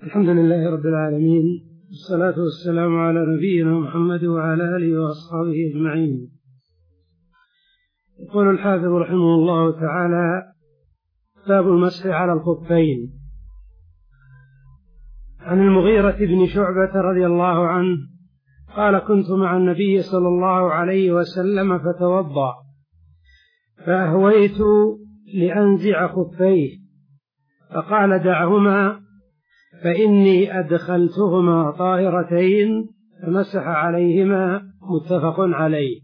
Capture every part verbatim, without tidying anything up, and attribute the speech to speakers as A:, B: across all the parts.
A: الحمد لله رب العالمين، والصلاة والسلام على نبينا محمد وعلى آله وأصحابه أجمعين. يقول الحافظ رحمه الله تعالى: باب المسح على الخفين. عن المغيرة بن شعبة رضي الله عنه قال: كنت مع النبي صلى الله عليه وسلم فتوضأ فأهويت لأنزع خفيه فقال: دعهما فإني أدخلتهما طاهرتين، فمسح عليهما. متفق عليه.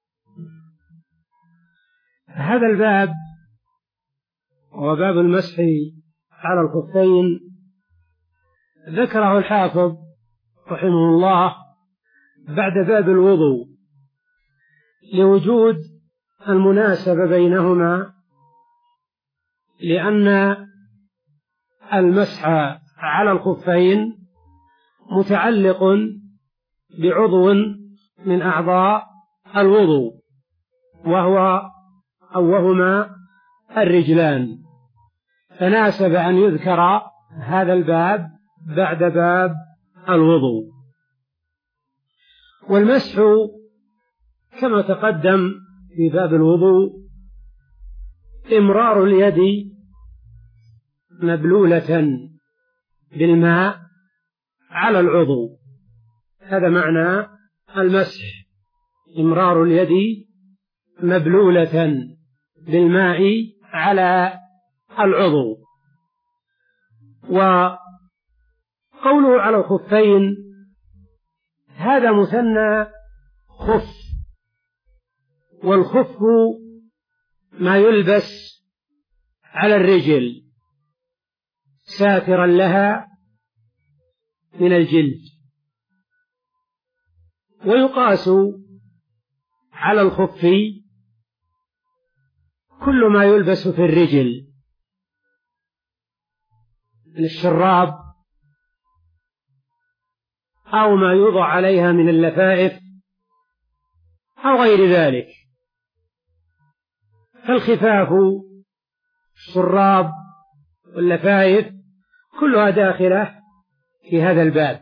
A: هذا الباب هو باب المسح على الخفين، ذكره الحافظ رحمه الله بعد باب الوضوء لوجود المناسبة بينهما، لأن المسح على الخفين متعلق بعضو من أعضاء الوضوء، وهو أو وهما الرجلان، فناسب أن يذكر هذا الباب بعد باب الوضوء. والمسح كما تقدم في باب الوضوء إمرار اليد مبلولة بالماء على العضو، هذا معنى المسح، إمرار اليد مبلولة بالماء على العضو. وقوله على الخفين هذا مثنى خف، والخف ما يلبس على الرجل ساترا لها من الجلد، ويقاس على الخف كل ما يلبس في الرجل من الشراب أو ما يوضع عليها من اللفائف أو غير ذلك، فالخفاف الشراب واللفائف كلها داخلة في هذا الباب.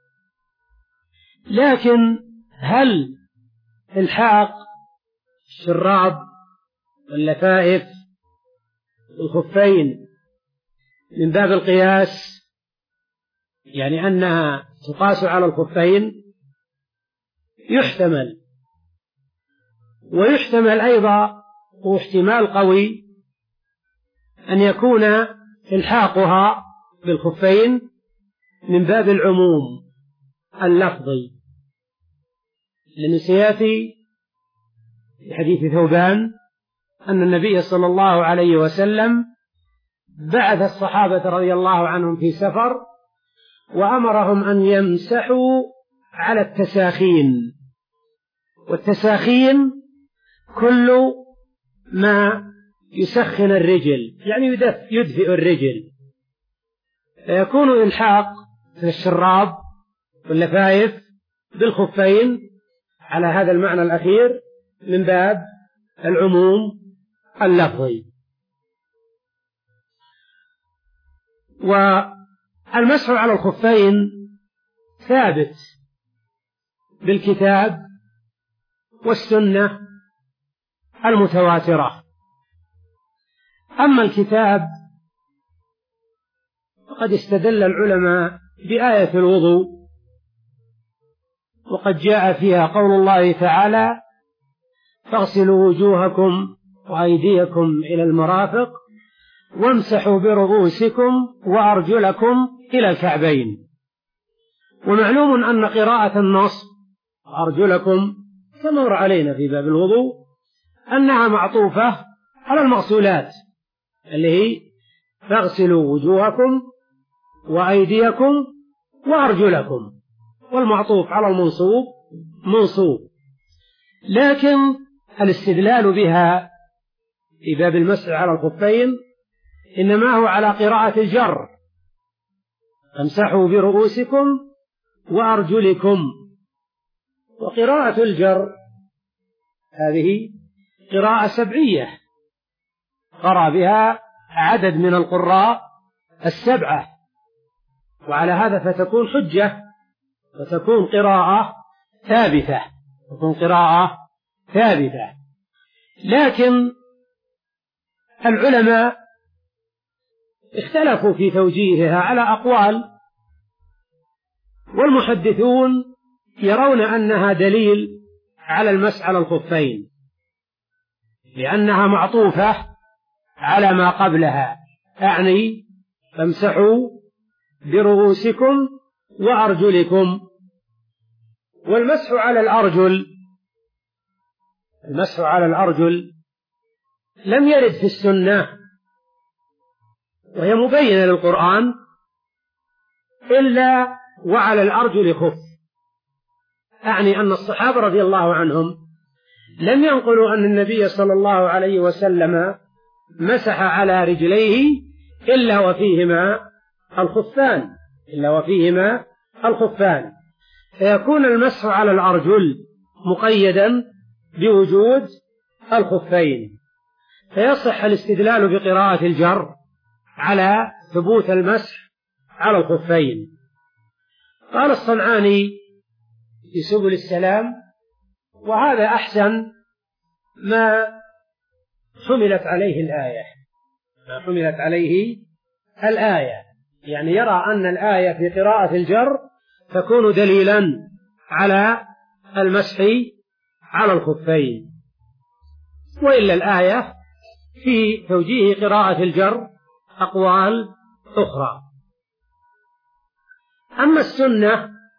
A: لكن هل الحاق الشراب واللفائف الخفين من باب القياس، يعني أنها تقاس على الخفين؟ يحتمل، ويحتمل أيضا واحتمال قوي أن يكون الحاقها بالخفين من باب العموم اللفظي، لأن سيأتي في حديث ثوبان أن النبي صلى الله عليه وسلم بعث الصحابة رضي الله عنهم في سفر وأمرهم أن يمسحوا على التساخين، والتساخين كل ما يسخن الرجل، يعني يدفئ الرجل، فيكون إلحاق الشراب واللفائف بالخفين على هذا المعنى الأخير من باب العموم اللفظي. والمسح على الخفين ثابت بالكتاب والسنة المتواترة. أما الكتاب فقد استدل العلماء بآية الوضوء، وقد جاء فيها قول الله تعالى: فاغسلوا وجوهكم وأيديكم إلى المرافق وامسحوا برؤوسكم وأرجلكم إلى الكعبين. ومعلوم أن قراءة النص أرجلكم كما مر علينا في باب الوضوء أنها معطوفة على المغسولات اللي هي فاغسلوا وجوهكم وأيديكم وأرجلكم، والمعطوف على المنصوب منصوب. لكن الاستدلال بها في باب المسح على الخفين إنما هو على قراءة الجر: امسحوا برؤوسكم وأرجلكم. وقراءة الجر هذه قراءة سبعية قرأ بها عدد من القراء السبعة، وعلى هذا فتكون حجة وتكون قراءة ثابتة تكون قراءة ثابتة. لكن العلماء اختلفوا في توجيهها على أقوال، والمحدثون يرون أنها دليل على المسح على الخفين لأنها معطوفة على ما قبلها، أعني فامسحوا برؤوسكم وأرجلكم. والمسح على الأرجل المسح على الأرجل لم يرد في السنة وهي مبينة للقرآن إلا وعلى الأرجل خف، أعني أن الصحابة رضي الله عنهم لم ينقلوا أن النبي صلى الله عليه وسلم مسح على رجليه إلا وفيهما الخفان إلا وفيهما الخفان فيكون المسح على الأرجل مقيدا بوجود الخفين، فيصح الاستدلال بقراءة الجر على ثبوت المسح على الخفين. قال الصنعاني في سبل السلام: وهذا أحسن ما حملت عليه الآية ما حملت عليه الآية يعني يرى أن الآية في قراءة الجر تكون دليلا على المسح على الخفين، وإلا الآية في توجيه قراءة الجر أقوال أخرى. أما السنة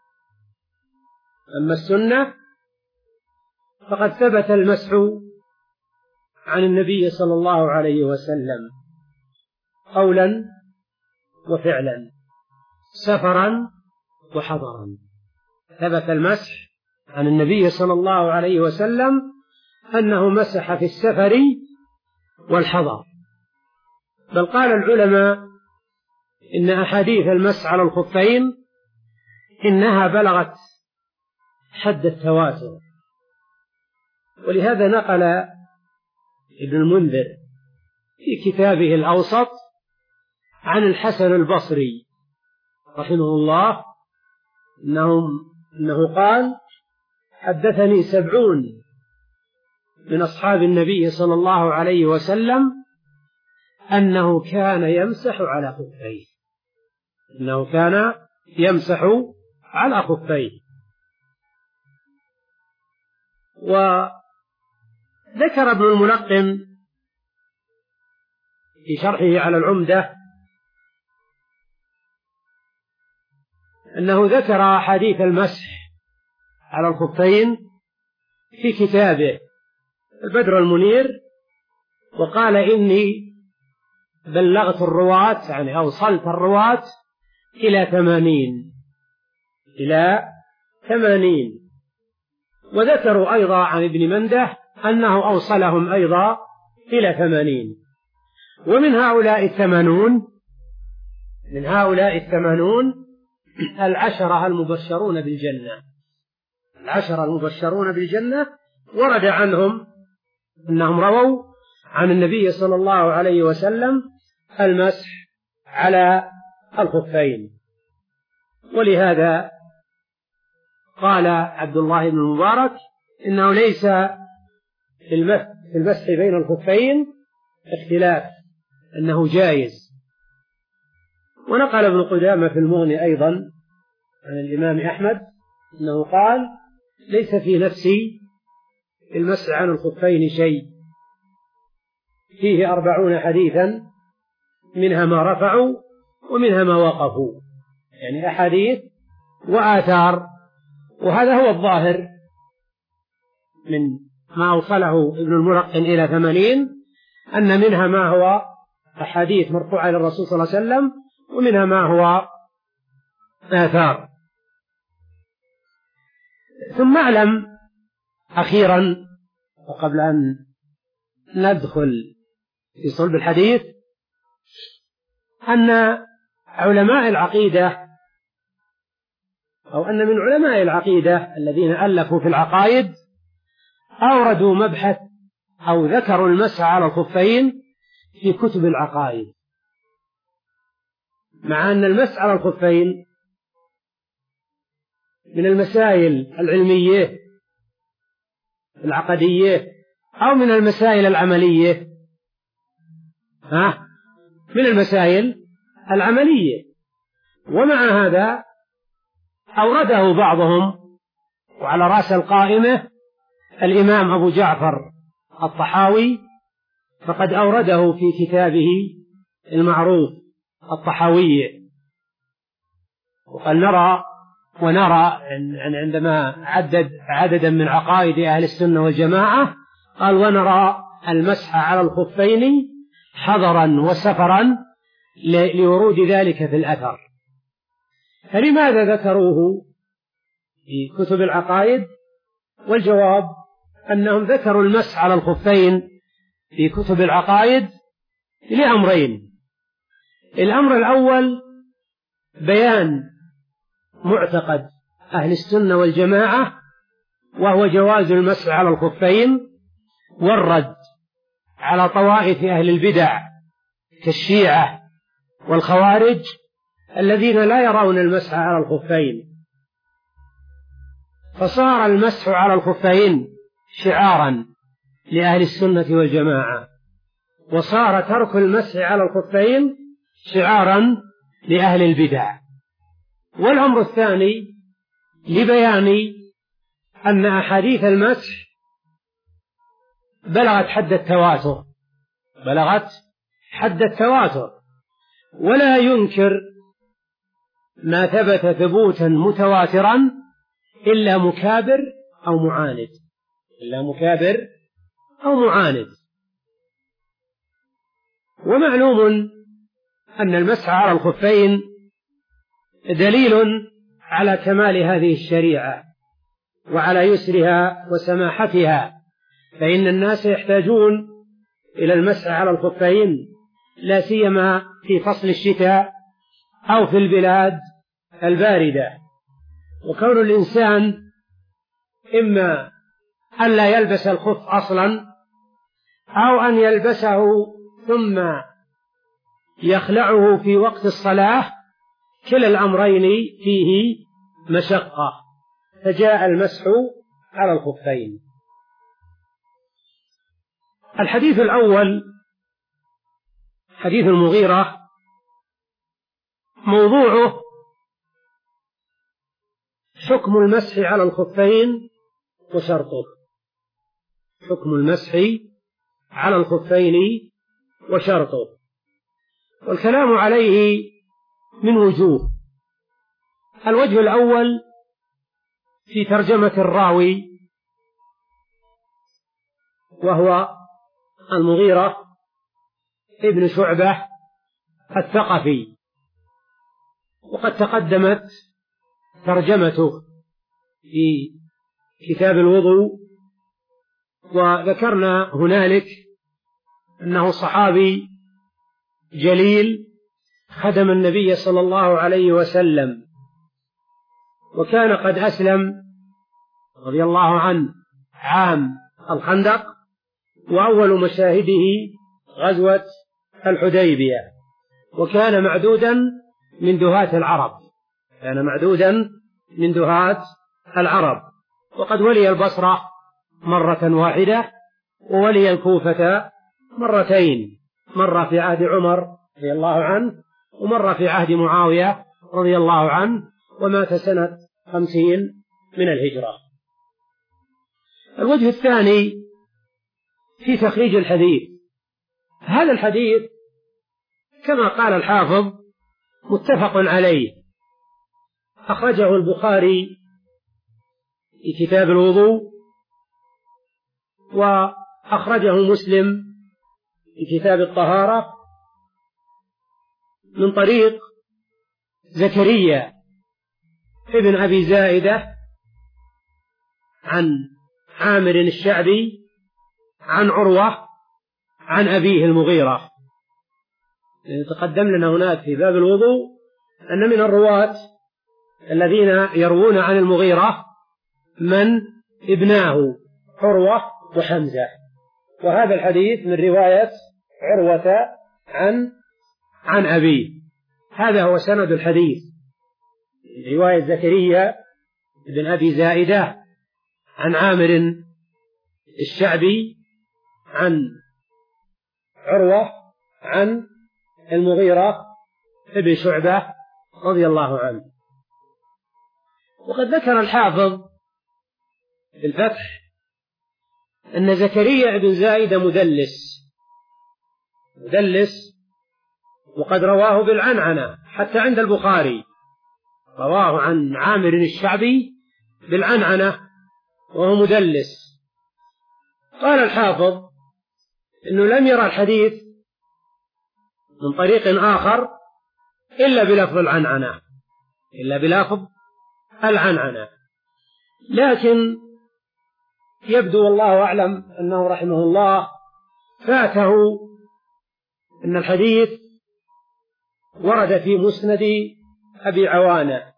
A: أما السنة فقد ثبت المسح عن النبي صلى الله عليه وسلم قولا وفعلا، سفرا وحضرا. ثبت المسح عن النبي صلى الله عليه وسلم أنه مسح في السفر والحضر، بل قال العلماء إن أحاديث المسح على الخفين إنها بلغت حد التواتر، ولهذا نقل ابن المنذر في كتابه الأوسط عن الحسن البصري رحمه الله إنه, إنه قال: حدثني سبعون من أصحاب النبي صلى الله عليه وسلم أنه كان يمسح على خفيه أنه كان يمسح على خفيه. وذكر ابن الملقن في شرحه على العمدة أنه ذكر أحاديث المسح على الخفين في كتابه البدر المنير، وقال: إني بلغت الرواة يعني أوصلت الرواة إلى ثمانين إلى ثمانين وذكروا أيضا عن ابن منده أنه أوصلهم أيضا إلى ثمانين. ومن هؤلاء الثمانون من هؤلاء الثمانون العشرة المبشرون بالجنة العشرة المبشرون بالجنة ورد عنهم أنهم رووا عن النبي صلى الله عليه وسلم المسح على الخفين. ولهذا قال عبد الله بن المبارك إنه ليس في المسح بين الخفين اختلاف، أنه جائز. ونقل ابن قدامة في المغني أيضا عن الإمام أحمد أنه قال: ليس في نفسي المسح عن الخفين شيء، فيه أربعون حديثا منها ما رفعوا ومنها ما وقفوا، يعني أحاديث وآثار. وهذا هو الظاهر من ما أوصله ابن الملقن إلى ثمانين، أن منها ما هو أحاديث مرفوعة للرسول صلى الله عليه وسلم ومنها ما هو آثار. ثم اعلم أخيرا وقبل أن ندخل في صلب الحديث أن علماء العقيدة أو أن من علماء العقيدة الذين ألفوا في العقائد أوردوا مبحث أو ذكروا المسح على الخفين في كتب العقائد، مع أن المسح على الخفين من المسائل العلمية العقدية أو من المسائل العملية، ها من المسائل العملية. ومع هذا أورده بعضهم، وعلى رأس القائمة الإمام أبو جعفر الطحاوي، فقد أورده في كتابه المعروف الطحاوية. وقد نرى ونرى عندما عدد عددا من عقائد أهل السنة والجماعة قال: ونرى المسح على الخفين حضرا وسفرا لورود ذلك في الأثر. فلماذا ذكروه في كتب العقائد؟ والجواب أنهم ذكروا المسح على الخفين في كتب العقائد لأمرين: الأمر الأول بيان معتقد أهل السنة والجماعة، وهو جواز المسح على الخفين، والرد على طوائف أهل البدع كالشيعة والخوارج الذين لا يرون المسح على الخفين. فصار المسح على الخفين شعارا لأهل السنة والجماعة، وصار ترك المسح على الخفين شعارا لأهل البدع. والأمر الثاني لبيان أن أحاديث المسح بلغت حد التواتر بلغت حد التواتر ولا ينكر ما ثبت ثبوتا متواترا إلا مكابر أو معاند إلا مكابر أو معاند. ومعلوم أن المسح على الخفين دليل على كمال هذه الشريعة وعلى يسرها وسماحتها، فإن الناس يحتاجون إلى المسح على الخفين، لا سيما في فصل الشتاء أو في البلاد الباردة. وكون الإنسان إما أن لا يلبس الخف أصلا أو أن يلبسه ثم يخلعه في وقت الصلاة، كلا الأمرين فيه مشقة، فجاء المسح على الخفين. الحديث الأول حديث المغيرة، موضوعه حكم المسح على الخفين وشرطه حكم المسح على الخفين وشرطه. والكلام عليه من وجوه. الوجه الأول في ترجمة الراوي، وهو المغيرة ابن شعبة الثقفي، وقد تقدمت ترجمته في كتاب الوضوء، وذكرنا هنالك أنه صحابي جليل خدم النبي صلى الله عليه وسلم، وكان قد أسلم رضي الله عنه عام الخندق، وأول مشاهده غزوة الحديبية، وكان معدودا من دهاة العرب كان معدودا من دهاة العرب وقد ولي البصرة مرة واحدة، وولي الكوفة مرتين، مرة في عهد عمر رضي الله عنه، ومرة في عهد معاوية رضي الله عنه، ومات سنة خمسين من الهجرة. الوجه الثاني في تخريج الحديث. هذا الحديث كما قال الحافظ متفق عليه، أخرجه البخاري في كتاب الوضوء، وأخرجه مسلم في كتاب الطهارة من طريق زكريا ابن أبي زائدة عن عامر الشعبي عن عروة عن أبيه المغيرة. تقدم لنا هناك في باب الوضوء أن من الرواة الذين يروون عن المغيرة من ابناه عروة وحمزة، وهذا الحديث من رواية عروة عن عن أبيه. هذا هو سند الحديث، رواية زكريا بن أبي زائدة عن عامر الشعبي عن عروة عن المغيرة بن شعبة رضي الله عنه. وقد ذكر الحافظ في الفتح أن زكريا بن زائدة مدلس مدلس وقد رواه بالعنعنة حتى عند البخاري، رواه عن عامر الشعبي بالعنعنة وهو مدلس. قال الحافظ إنه لم يرى الحديث من طريق آخر إلا بلفظ العنعنة إلا بلفظ العنعنة لكن يبدو والله أعلم أنه رحمه الله فاته أن الحديث ورد في مسند أبي عوانة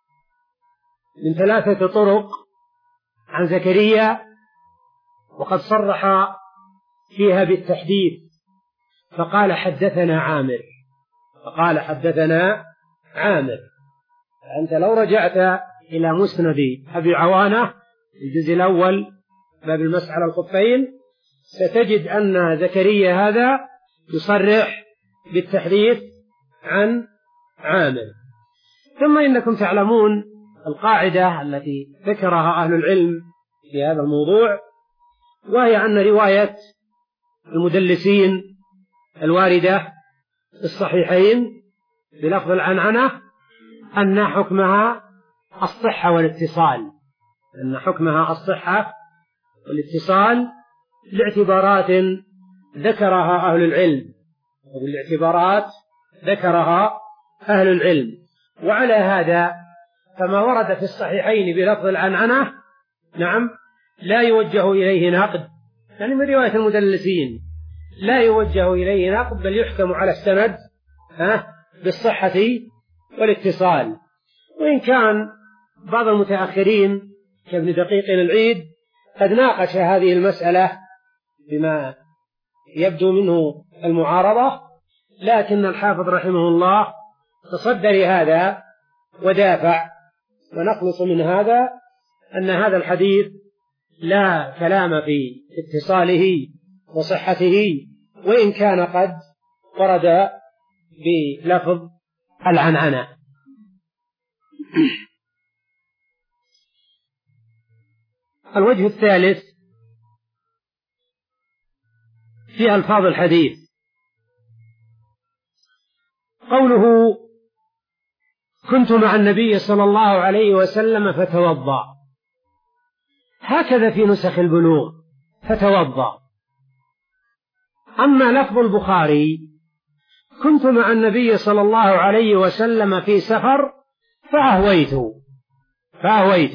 A: من ثلاثة طرق عن زكريا، وقد صرح فيها بالتحديث فقال حدثنا عامر فقال حدثنا عامر. أنت لو رجعت إلى مسند أبي عوانة الجزء الأول باب المسح على الخفين ستجد أن زكريا هذا يصرح بالتحديث عن عامر. ثم إنكم تعلمون القاعدة التي ذكرها أهل العلم في هذا الموضوع، وهي أن رواية المدلسين الواردة في الصحيحين بلفظ العنعنة أن حكمها الصحة والاتصال أن حكمها الصحة والاتصال لاعتبارات ذكرها أهل العلم والاعتبارات ذكرها أهل العلم. وعلى هذا فما ورد في الصحيحين بلفظ العنعنة نعم لا يوجه إليه نقد، يعني من رواية المدلسين لا يوجه إليه نقد، بل يحكم على السند بالصحة والاتصال. وإن كان بعض المتأخرين كابن دقيق العيد قد ناقش هذه المسألة بما يبدو منه المعارضة، لكن الحافظ رحمه الله تصدى لهذا ودافع، ونخلص من هذا أن هذا الحديث لا كلام في اتصاله وصحته، وإن كان قد ورد بلفظ العنعنة. الوجه الثالث في ألفاظ الحديث قوله كنت مع النبي صلى الله عليه وسلم فتوضأ، هكذا في نسخ البلوغ فتوضأ. أما لفظ البخاري كنت مع النبي صلى الله عليه وسلم في سفر فأهويت فأهويت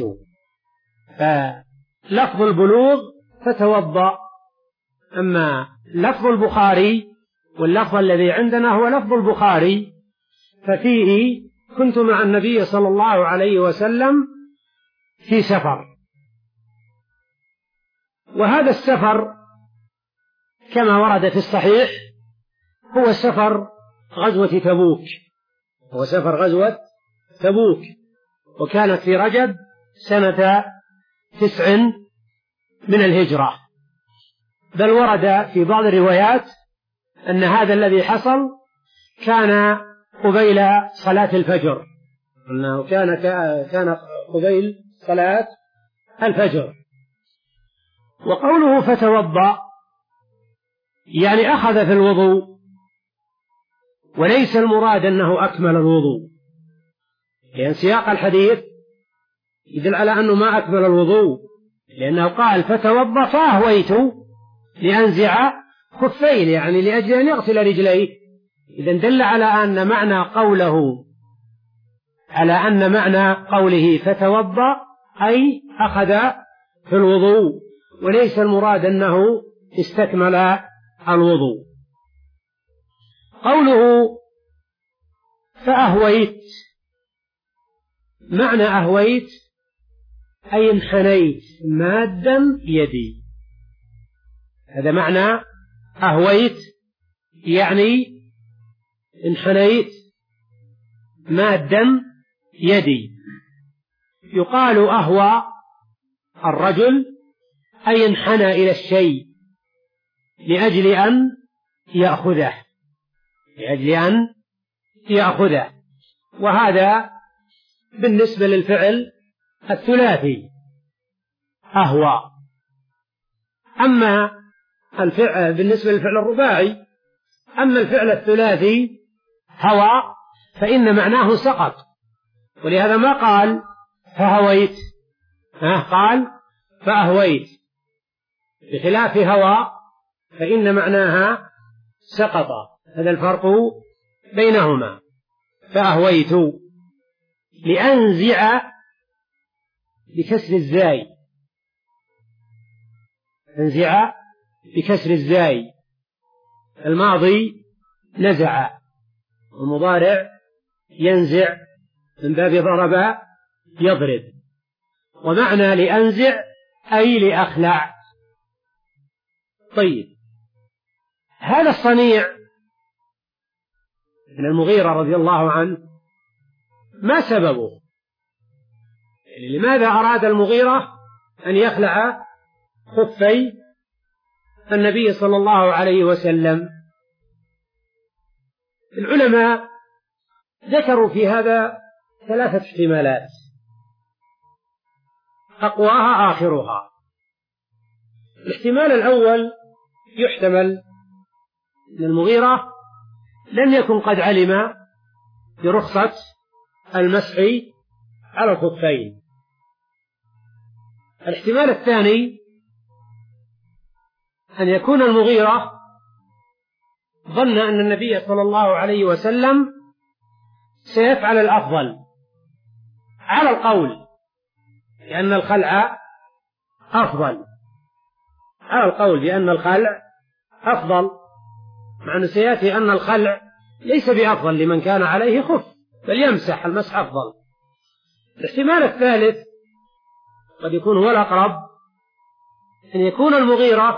A: فلفظ البلوغ فتوضأ. أما لفظ البخاري واللفظ الذي عندنا هو لفظ البخاري ففيه كنت مع النبي صلى الله عليه وسلم في سفر. وهذا السفر كما ورد في الصحيح هو سفر غزوة تبوك هو سفر غزوة تبوك وكانت في رجب سنة تسع من الهجرة. بل ورد في بعض الروايات أن هذا الذي حصل كان قبيل صلاة الفجر أنه كان كان قبيل صلاة الفجر. وقوله فتوضأ يعني أخذ في الوضوء، وليس المراد أنه أكمل الوضوء، لأن سياق الحديث يدل على أنه ما أكمل الوضوء، لأنه قال فتوضأ فأهويت لأنزع خفين، يعني لأجل أن يغسل رجليه. إذن دل على أن معنى قوله على أن معنى قوله فتوضأ أي أخذ في الوضوء، وليس المراد أنه استكمل الوضوء. قوله فأهويت معنى أهويت أي انحنيت مادا يدي، هذا معنى أهويت، يعني انحنيت مادا يدي. يقال أهوى الرجل أي انحنى إلى الشيء لأجل أن يأخذه لأجل أن يأخذه وهذا بالنسبة للفعل الثلاثي أهوى. أما الفعل بالنسبة للفعل الرباعي أما الفعل الثلاثي هوى فإن معناه سقط، ولهذا ما قال فهويت، ها قال فأهويت، بخلاف هوى فإن معناها سقط. هذا الفرق بينهما. فأهويت لأنزع بكسر الزاي، أنزع بكسر الزاي، الماضي نزع، والمضارع ينزع من باب ضرب يضرب. ومعنى لأنزع أي لأخلع. طيب، هذا الصنيع من المغيرة رضي الله عنه ما سببه؟ يعني لماذا أراد المغيرة أن يخلع خفي النبي صلى الله عليه وسلم؟ العلماء ذكروا في هذا ثلاثة احتمالات أقواها آخرها. الاحتمال الأول يحتمل أن المغيرة لم يكن قد علم برخصة المسح على الخفين. الاحتمال الثاني أن يكون المغيرة ظن أن النبي صلى الله عليه وسلم سيفعل الأفضل على القول لأن الخلع أفضل، على القول بأن الخلع أفضل، مع أنه سيأتي أن الخلع ليس بأفضل لمن كان عليه خف، بل يمسح المسح أفضل. الاحتمال الثالث قد يكون هو الأقرب، أن يكون المغيرة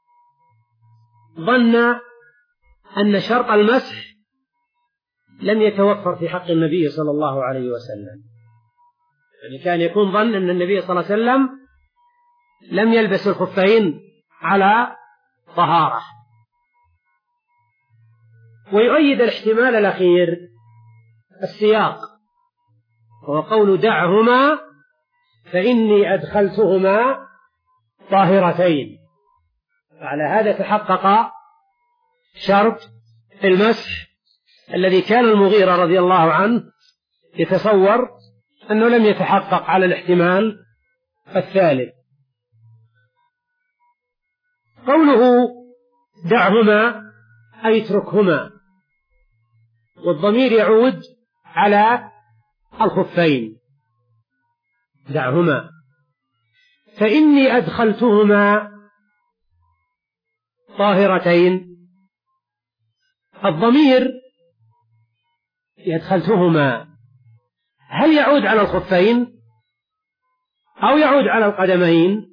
A: ظن أن شرط المسح لم يتوفر في حق النبي صلى الله عليه وسلم، يعني كان يكون ظن أن النبي صلى الله عليه وسلم لم يلبس الخفين على طهارة. ويؤيد الاحتمال الأخير السياق، وهو قول دعهما فإني أدخلتهما طاهرتين. فعلى هذا تحقق شرط المسح الذي كان المغيرة رضي الله عنه يتصور أنه لم يتحقق على الاحتمال الثالث. قوله دعهما أي اتركهما، والضمير يعود على الخفين. دعهما فإني أدخلتهما طاهرتين، الضمير أدخلتهما هل يعود على الخفين أو يعود على القدمين؟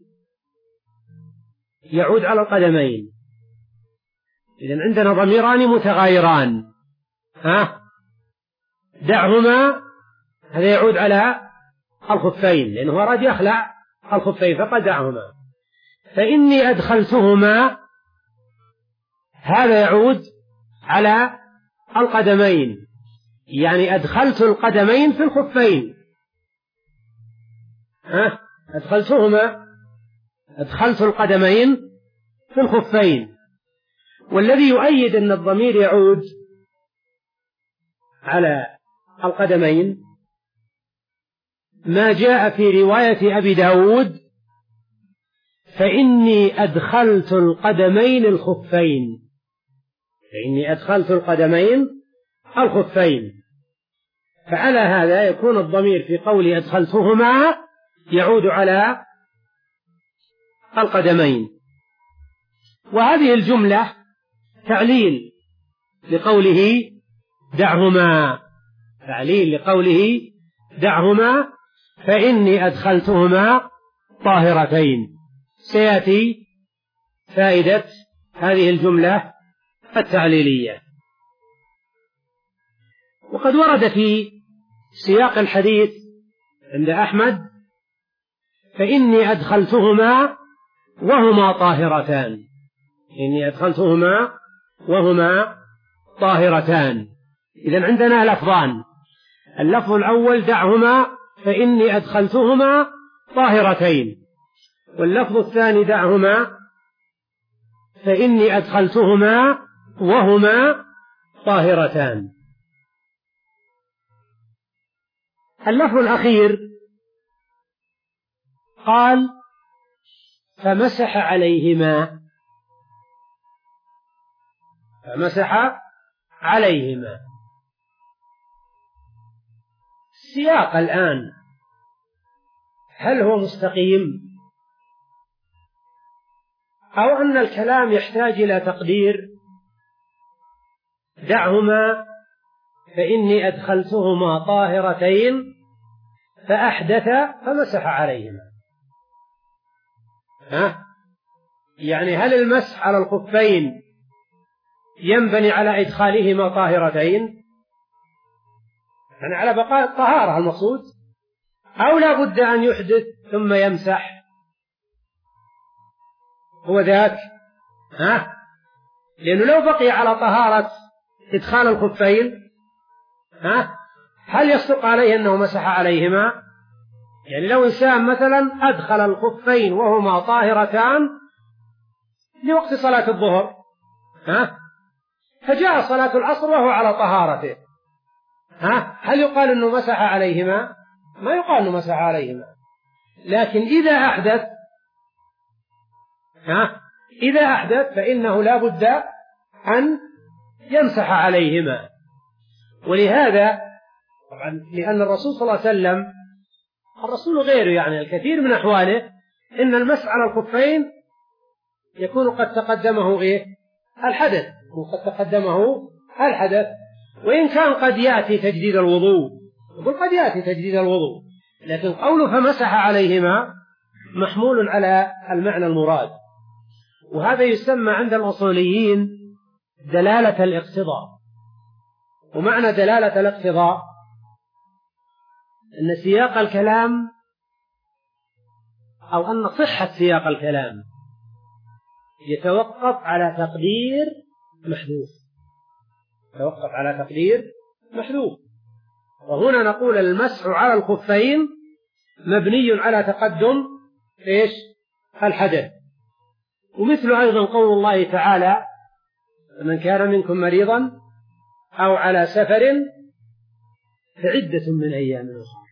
A: يعود على القدمين. إذن عندنا ضميران متغايران، ها دعهما هذا يعود على الخفين لأنه أراد يخلع الخفين فقد دعهما. فإني أدخلتهما هذا يعود على القدمين، يعني أدخلت القدمين في الخفين، ها أدخلتهما أدخلت القدمين في الخفين. والذي يؤيد أن الضمير يعود على القدمين ما جاء في رواية أبي داود فإني أدخلت القدمين الخفين، فإني أدخلت القدمين الخفين. فعلى هذا يكون الضمير في قول أدخلتهما يعود على القدمين. وهذه الجملة تعليل لقوله دعهما، تعليل لقوله دعهما فإني أدخلتهما طاهرتين. سيأتي فائدة هذه الجملة التعليلية. وقد ورد في سياق الحديث عند أحمد: فإني أدخلتهما وهما طاهرتان. إني أدخلتهما وهما طاهرتان. إذن عندنا لفظان: اللفظ الأول: دعهما فإني أدخلتهما طاهرتين. واللفظ الثاني: دعهما فإني أدخلتهما وهما طاهرتان. اللفظ الأخير قال: فمسح عليهما. فمسح عليهما. السياق الآن هل هو مستقيم، أو أن الكلام يحتاج إلى تقدير؟ دعهما فإني أدخلتهما طاهرتين فأحدث فمسح عليهما. ها؟ يعني هل المسح على الخفين ينبني على إدخالهما طاهرتين، يعني على بقاء الطهارة المقصود، أو لا بد أن يحدث ثم يمسح؟ هو ذاك. ها؟ لأنه لو بقي على طهارة إدخال الخفين، ها؟ هل يصدق عليه أنه مسح عليهما؟ يعني لو إنسان مثلا أدخل الخفين وهما طاهرتان لوقت صلاة الظهر، ها؟ فجاء صلاة العصر وهو على طهارته، ها؟ هل يقال أنه مسح عليهما؟ ما يقال أنه مسح عليهما. لكن إذا أحدث، ها؟ إذا أحدث فإنه لا بد أن يمسح عليهما. ولهذا طبعا لأن الرسول صلى الله عليه وسلم، الرسول غيره يعني الكثير من أحواله، إن المسح على الخفين يكون قد تقدمه إيه؟ الحدث، وقد تقدمه الحدث، وإن كان قد يأتي تجديد الوضوء، يقول قد يأتي تجديد الوضوء، لكن قوله فمسح عليهما محمول على المعنى المراد. وهذا يسمى عند الأصوليين دلالة الاقتضاء. ومعنى دلالة الاقتضاء أن سياق الكلام، أو أن صحة سياق الكلام يتوقف على تقدير محذوف، يتوقف على تقدير محذوف. وهنا نقول المسح على الخفين مبني على تقدم إيش؟ الحدث. ومثل أيضا قول الله تعالى: من كان منكم مريضا أو على سفر فعدة من أيام أخرى.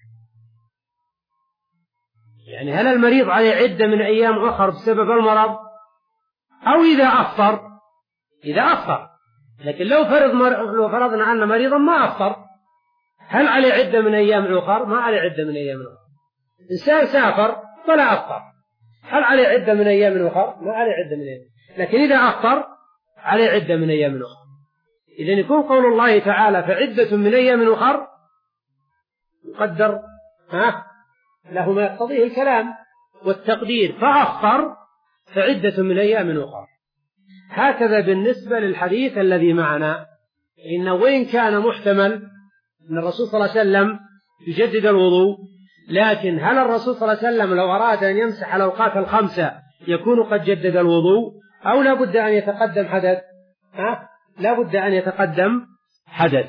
A: يعني هل المريض عليه عدة من أيام أخرى بسبب المرض، أو إذا أفطر؟ إذا أفطر. لكن لو فرض مر... لو فرضنا أن مريضا ما أفطر، هل عليه عدة من أيام أخرى؟ ما عليه عدة من أيام أخرى. إنسان سافر فلا أفطر، هل عليه عدة من أيام أخرى؟ ما عليه عدة من أيام. لكن إذا أفطر عليه عدة من أيام أخرى. إذن يكون قول الله تعالى فعدة من أيام أخرى يقدر ها له ما يقتضيه الكلام والتقدير، فأفطر فعدة من أيام أخرى. هكذا بالنسبة للحديث الذي معنا، إنه وإن كان محتمل أن الرسول صلى الله عليه وسلم يجدد الوضوء، لكن هل الرسول صلى الله عليه وسلم لو أراد أن يمسح على الأوقات الخمسة يكون قد جدد الوضوء، أو لا بد أن يتقدم حدث؟ ها؟ لا بد أن يتقدم حدث.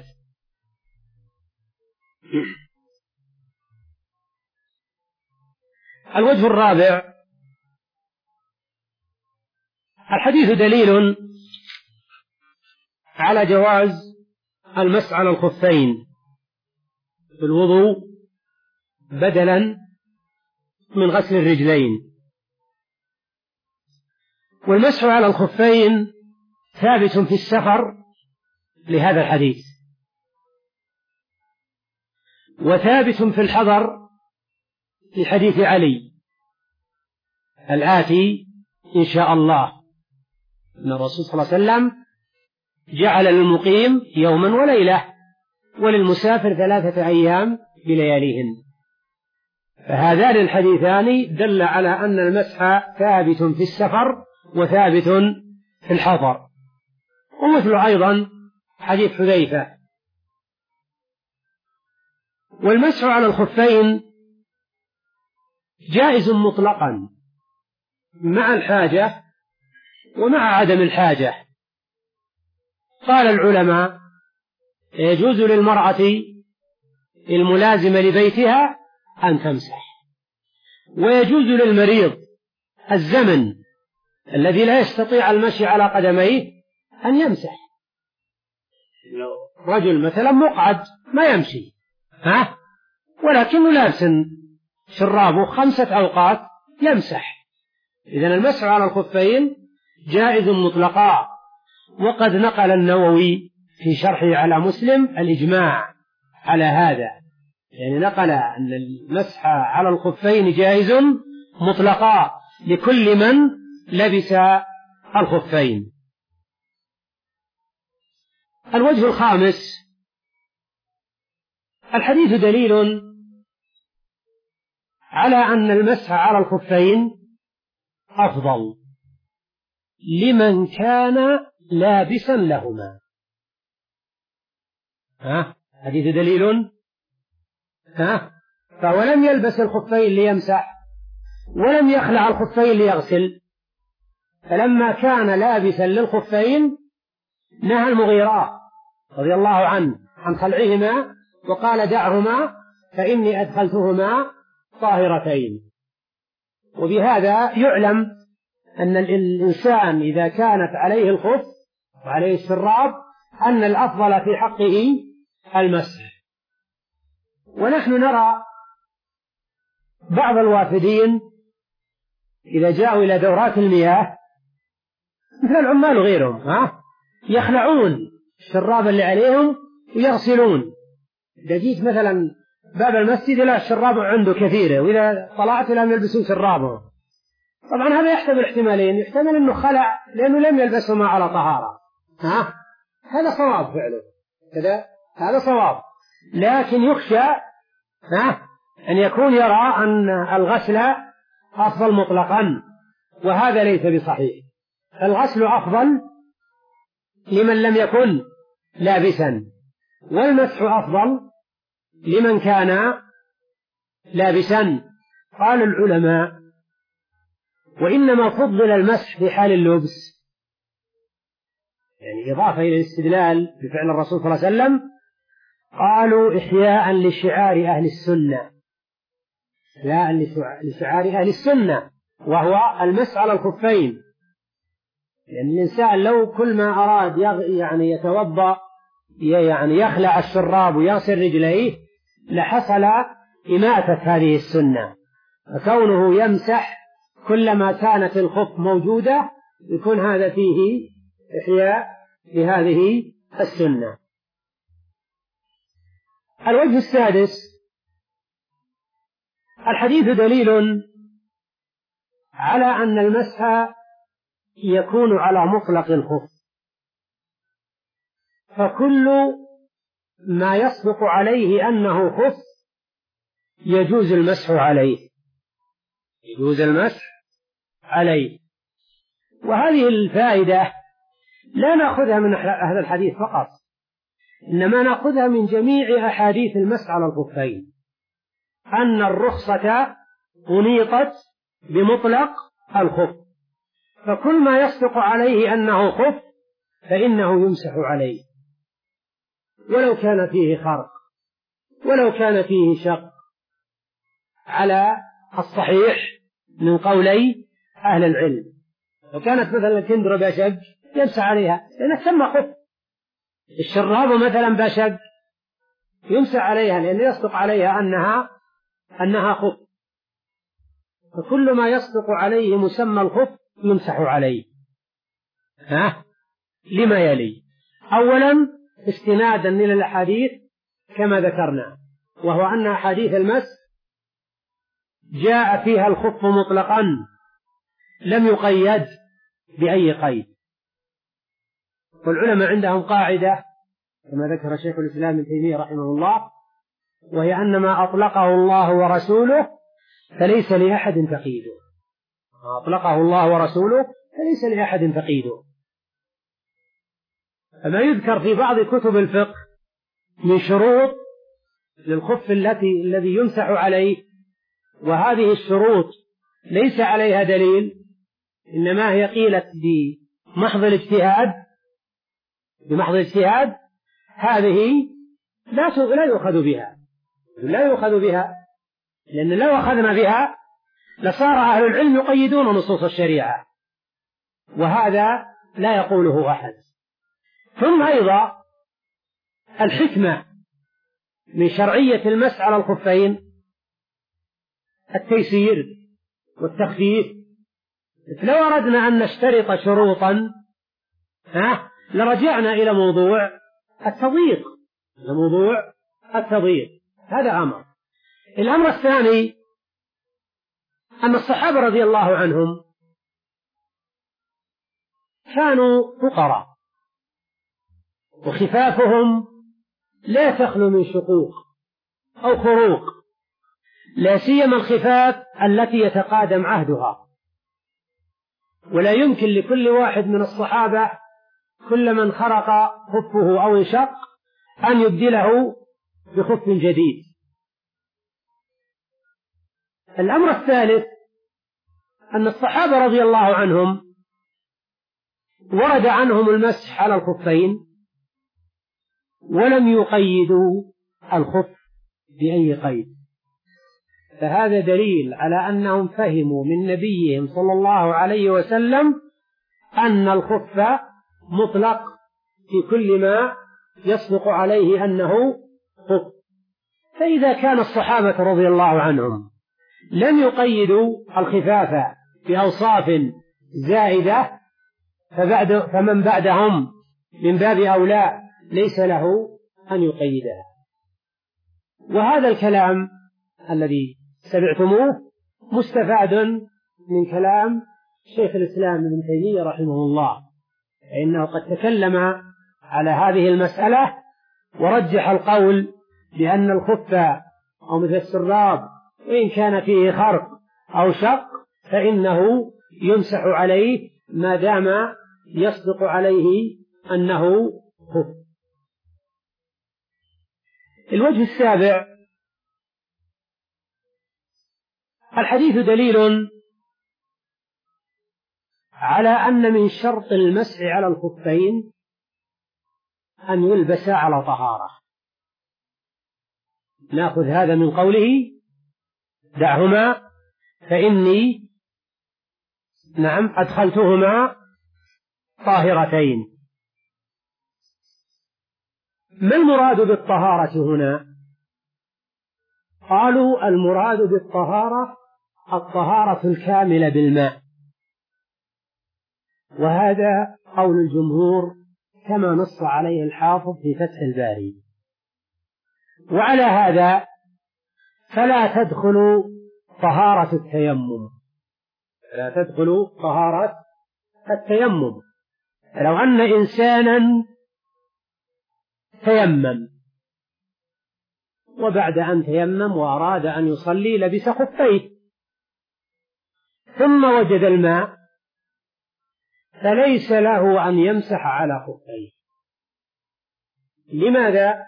A: الوجه الرابع: الحديث دليل على جواز المسح على الخفين في الوضوء بدلا من غسل الرجلين. والمسح على الخفين ثابت في السفر لهذا الحديث، وثابت في الحضر لحديث علي الآتي إن شاء الله، أن الرسول صلى الله عليه وسلم جعل للمقيم يوما وليلة وللمسافر ثلاثة أيام بلياليهن. فهذان الحديثان دل على أن المسح ثابت في السفر وثابت في الحضر. ومثل أيضا حديث حذيفة. والمسح على الخفين جائز مطلقا مع الحاجة ومع عدم الحاجة. قال العلماء: يجوز للمرأة الملازمة لبيتها أن تمسح، ويجوز للمريض الزمن الذي لا يستطيع المشي على قدميه أن يمسح. رجل مثلا مقعد ما يمشي ها ولكنه لابس شرابه خمسة أوقات يمسح. إذن المسح على الخفين جائز مطلقا. وقد نقل النووي في شرحه على مسلم الإجماع على هذا، يعني نقل أن المسح على الخفين جائز مطلقا لكل من لبس الخفين. الوجه الخامس: الحديث دليل على أن المسح على الخفين أفضل لمن كان لابسا لهما. ها حديث دليل ها فهو لم يلبس الخفين ليمسح ولم يخلع الخفين ليغسل، فلما كان لابسا للخفين نهى المغيرة رضي الله عنه عن خلعهما وقال: دعهما فإني أدخلتهما طاهرتين. وبهذا يعلم أن الإنسان إذا كانت عليه الخف وعليه الشراب أن الأفضل في حقه المسح. ونحن نرى بعض الوافدين إذا جاءوا إلى دورات المياه مثل العمال وغيرهم ها يخلعون الشراب اللي عليهم ويغسلون. إذا جيت مثلا باب المسجد لا الشراب عنده كثيرة، وإذا طلعت لم يلبسون شرابه. طبعا هذا يحتمل احتمالين: يحتمل أنه خلع لأنه لم يلبسهما على طهارة، ها هذا صواب فعله كذا، هذا صواب. لكن يخشى ها أن يكون يرى أن الغسل أفضل مطلقا، وهذا ليس بصحيح. الغسل أفضل لمن لم يكن لابسا، والمسح أفضل لمن كان لابسا. قال العلماء: وإنما فضل المسح في حال اللبس، يعني إضافة إلى الاستدلال بفعل الرسول صلى الله عليه وسلم، قالوا إحياء لشعار أهل السنة، إحياء لشعار أهل السنة وهو المسح على الخفين. لأن الإنسان لو كل ما أراد يعني يتوضأ يعني يخلع الشراب ويغسل رجليه لحصل إماتة هذه السنة، فكونه يمسح كلما كانت الخف موجودة يكون هذا فيه إحياء لهذه السنة. الوجه السادس: الحديث دليل على أن المسح يكون على مطلق الخف، فكل ما يصدق عليه أنه خف يجوز المسح عليه، يجوز المسح عليه. وهذه الفائدة لا نأخذها من هذا الحديث فقط، إنما نأخذها من جميع أحاديث المسح على الخفين، أن الرخصة أنيطت بمطلق الخف، فكل ما يصدق عليه أنه خف فإنه يمسح عليه، ولو كان فيه خرق ولو كان فيه شق، على الصحيح من قولي أهل العلم. لو كانت مثلا الكندرة بشق يمسح عليها لأنها تسمى خف، الشراب مثلا بشق يمسح عليها لأنه يصدق عليها أنها أنها خف، فكل ما يصدق عليه مسمى الخف يمسح عليه. ها لما يلي: أولا استنادا إلى الأحاديث كما ذكرنا، وهو أن أحاديث المسح جاء فيها الخف مطلقا لم يقيد بأي قيد. والعلماء عندهم قاعدة كما ذكر شيخ الإسلام ابن تيمية رحمه الله، وهي أن ما أطلقه الله ورسوله فليس لأحد تقييده، ما أطلقه الله ورسوله فليس لأحد تقييده. فما يذكر في بعض كتب الفقه من شروط للخف التي الذي يمسح عليه، وهذه الشروط ليس عليها دليل، إنما هي قيلت بمحض الاجتهاد بمحض الاجتهاد هذه لا لا يؤخذ بها لا يؤخذ بها لأن لو أخذنا بها لصار أهل العلم يقيدون نصوص الشريعة، وهذا لا يقوله أحد. ثم أيضا الحكمة من شرعية المسح على الخفين التيسير والتخفيف. لو أردنا أن نشترط شروطا ها لرجعنا إلى موضوع التضييق إلى موضوع التضييق هذا أمر. الأمر الثاني أن الصحابة رضي الله عنهم كانوا فقراء، وخفافهم لا تخلو من شقوق أو خروق، لا سيما الخفاف التي يتقادم عهدها، ولا يمكن لكل واحد من الصحابة كل من خرق خفه أو انشق أن يبدله بخف جديد. الأمر الثالث أن الصحابة رضي الله عنهم ورد عنهم المسح على الخفين ولم يقيدوا الخف بأي قيد، فهذا دليل على أنهم فهموا من نبيهم صلى الله عليه وسلم أن الخف مطلق في كل ما يصدق عليه أنه خف. فإذا كان الصحابة رضي الله عنهم لم يقيدوا الخفاف بأوصاف زائدة، فبعد فمن بعدهم من باب أولى ليس له أن يقيدها. وهذا الكلام الذي سمعتموه مستفاد من كلام شيخ الإسلام ابن تيمية رحمه الله، فإنه قد تكلم على هذه المسألة ورجح القول بأن الخف أو مثل السراب وإن كان فيه خرق أو شق فإنه يمسح عليه ما دام يصدق عليه أنه خف. الوجه السابع الحديث دليل على أن من شرط المسح على الخفين أن يلبس على طهارة. نأخذ هذا من قوله دعهما فإني نعم أدخلتهما طاهرتين. ما المراد بالطهارة هنا؟ قالوا المراد بالطهارة الطهارة الكاملة بالماء، وهذا قول الجمهور كما نص عليه الحافظ في فتح الباري. وعلى هذا فلا تدخل طهارة التيمم لا تدخل طهارة التيمم. لو أن إنسانا تيمم وبعد أن تيمم وأراد أن يصلي لبس خفيه ثم وجد الماء فليس له أن يمسح على خفيه. لماذا؟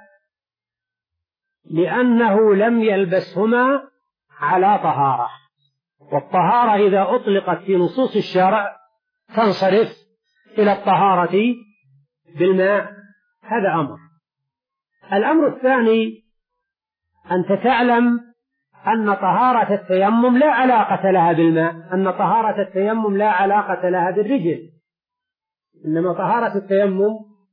A: لأنه لم يلبسهما على طهارة، والطهارة إذا أطلقت في نصوص الشرع تنصرف إلى الطهارة بالماء. هذا أمر. الأمر الثاني أنت تعلم أن طهارة التيمم لا علاقة لها بالماء، أن طهارة التيمم لا علاقة لها بالرجل، إنما طهارة التيمم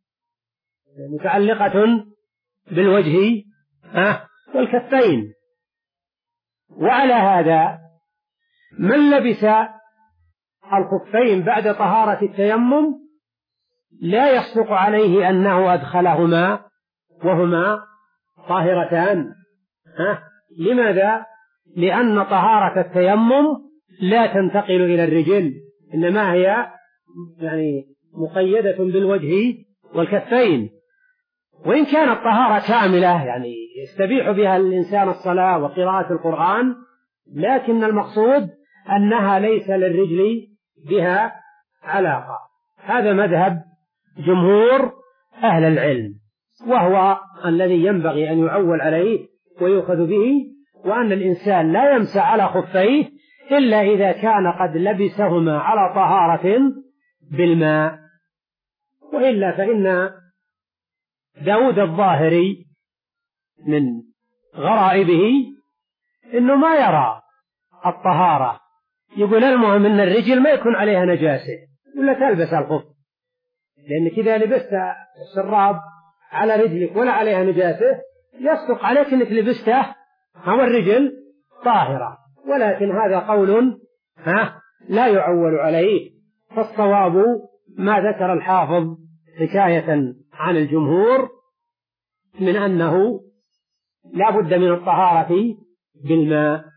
A: متعلقة بالوجه والكفين. وعلى هذا من لبس الخفين بعد طهارة التيمم لا يصدق عليه أنه أدخلهما وهما طاهرتان. لماذا؟ لأن طهارة التيمم لا تنتقل إلى الرجل، إنما هي يعني مقيدة بالوجه والكفين. وإن كانت طهارة كاملة يعني يستبيح بها الإنسان الصلاة وقراءة القرآن، لكن المقصود أنها ليس للرجل بها علاقة. هذا مذهب جمهور أهل العلم، وهو الذي ينبغي أن يعول عليه ويؤخذ به، وأن الإنسان لا يمسح على خفيه إلا إذا كان قد لبسهما على طهارة بالماء. وإلا فإن داود الظاهري من غرائبه إنه ما يرى الطهارة، يقول المهم أن الرجل ما يكون عليها نجاسة ولا تلبس الخف، لأن كذا لبست الشراب على رجلك ولا عليها نجاسة يصدق عليك أنك لبسته هو الرجل طاهرة. ولكن هذا قول ها لا يعول عليه، فالصواب ما ذكر الحافظ حكاية عن الجمهور من أنه لا بد من الطهارة بالماء.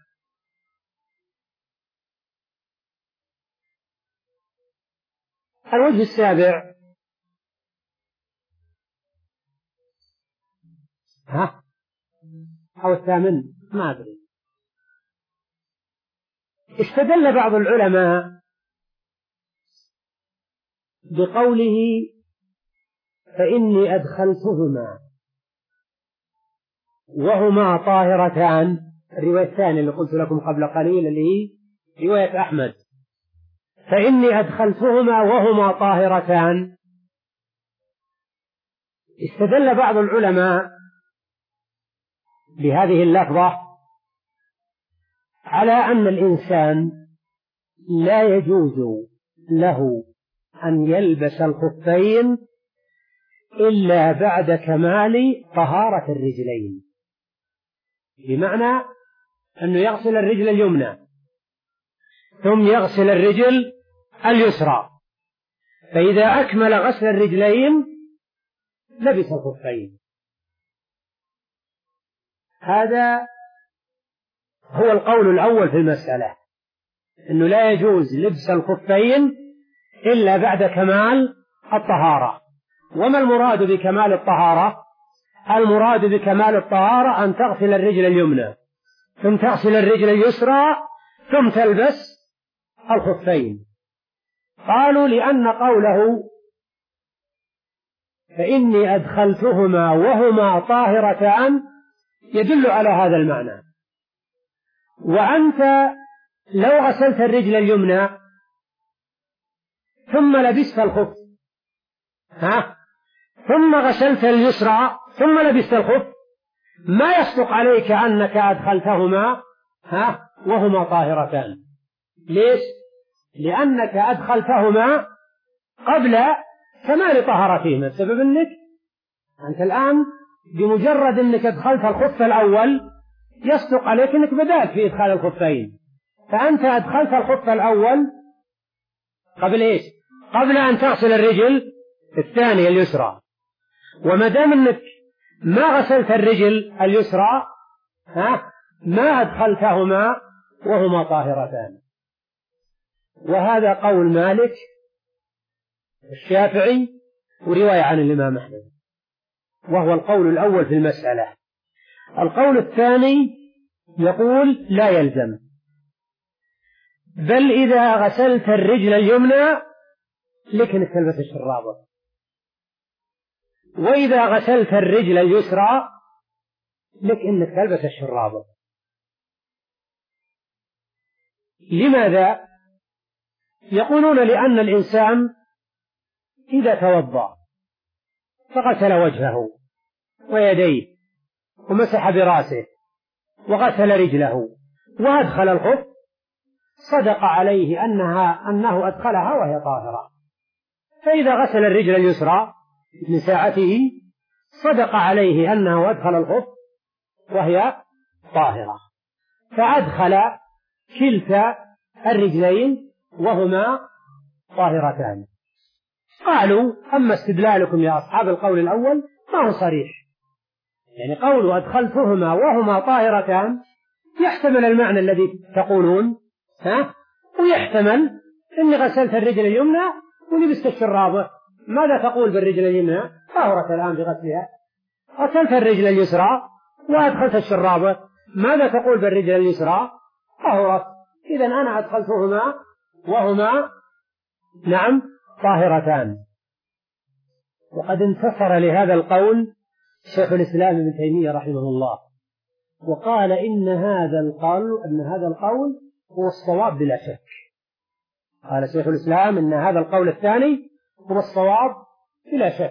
A: الوجه السابع ها أو الثامن ما أدري، استدل بعض العلماء بقوله فإني أدخلتهما وهما طاهرتان، الرواية الثانية اللي قلت لكم قبل قليل اللي هي رواية أحمد، فإني أدخلتهما وهما طاهرتان. استدل بعض العلماء بهذه اللفظة على أن الإنسان لا يجوز له أن يلبس الخفين إلا بعد كمال طهارة الرجلين، بمعنى أنه يغسل الرجل اليمنى ثم يغسل الرجل اليسرى، فإذا أكمل غسل الرجلين لبس الخفين. هذا هو القول الأول في المسألة، أنه لا يجوز لبس الخفين إلا بعد كمال الطهارة. وما المراد بكمال الطهارة؟ المراد بكمال الطهارة أن تغسل الرجل اليمنى ثم تغسل الرجل اليسرى ثم تلبس الخفين. قالوا لأن قوله فإني أدخلتهما وهما طاهرتان يدل على هذا المعنى. وأنت لو غسلت الرجل اليمنى ثم لبست الخف ها ثم غسلت اليسرى ثم لبست الخف ما يصدق عليك أنك أدخلتهما ها وهما طاهرتان. ليش؟ لأنك أدخلتهما قبل كمال طهارتهما، السبب أنك أنت الآن بمجرد أنك أدخلت الخف الأول يصدق عليك أنك بدأت في إدخال الخفين، فأنت أدخلت الخف الأول قبل إيش؟ قبل أن تغسل الرجل الثانية اليسرى. وما دام أنك ما غسلت الرجل اليسرى ها ما أدخلتهما وهما طاهرتان. وهذا قول مالك الشافعي ورواية عن الإمام أحمد، وهو القول الأول في المسألة. القول الثاني يقول لا يلزم، بل إذا غسلت الرجل اليمنى لك أنك تلبس الشرابة، وإذا غسلت الرجل اليسرى لك أنك تلبس الشرابة. لماذا؟ يقولون لأن الإنسان إذا توضأ فغسل وجهه ويديه ومسح براسه وغسل رجله وأدخل الخف صدق عليه أنها أنه أدخلها وهي طاهرة، فإذا غسل الرجل اليسرى من ساعته صدق عليه أنه أدخل الخف وهي طاهرة، فأدخل كلتا الرجلين وهما طاهرتان. قالوا أما استدلالكم يا أصحاب القول الأول ما هو صريح، يعني قولوا أدخلتهما وهما طاهرتان يحتمل المعنى الذي تقولون ها، ويحتمل أني غسلت الرجل اليمنى ولبست الشرابة. ماذا تقول بالرجل اليمنى؟ طهرت الآن بغسلها. غسلت الرجل اليسرى وأدخلت الشرابة، ماذا تقول بالرجل اليسرى؟ طهرت. إذن أنا أدخلتهما وهما نعم طاهرتان. وقد انتصر لهذا القول شيخ الإسلام ابن تيمية رحمه الله، وقال إن هذا القول أن هذا القول هو الصواب بلا شك. قال شيخ الإسلام إن هذا القول الثاني هو الصواب بلا شك.